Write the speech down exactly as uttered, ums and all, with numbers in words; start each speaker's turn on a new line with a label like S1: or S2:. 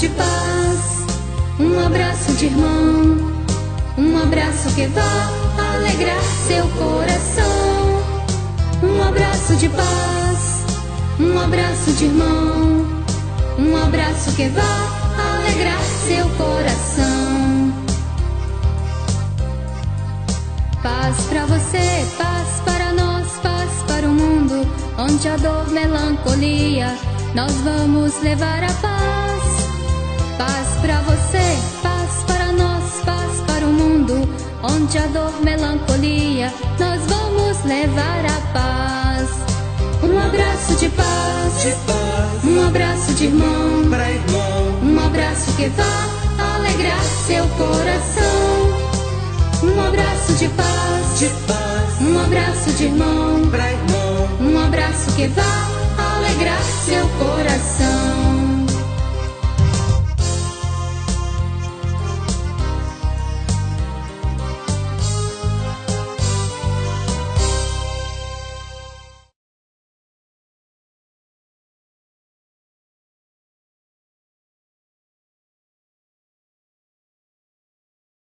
S1: de paz, um abraço de irmão, um abraço que vá alegrar seu coração. Um abraço de paz, um abraço de irmão, um abraço que vá alegrar seu coração. Paz pra você, paz para nós, paz para o mundo, onde a dor, melancolia, nós vamos levar a paz. Paz pra você, paz para nós, paz para o mundo, onde a dor, melancolia, nós vamos levar a paz. Um abraço de paz,
S2: de paz,
S1: um abraço de irmão,
S2: pra irmão,
S1: um abraço que vá alegrar seu coração. Um abraço de paz,
S2: de paz,
S1: um abraço de irmão,
S2: pra irmão,
S1: um abraço que vá alegrar seu coração.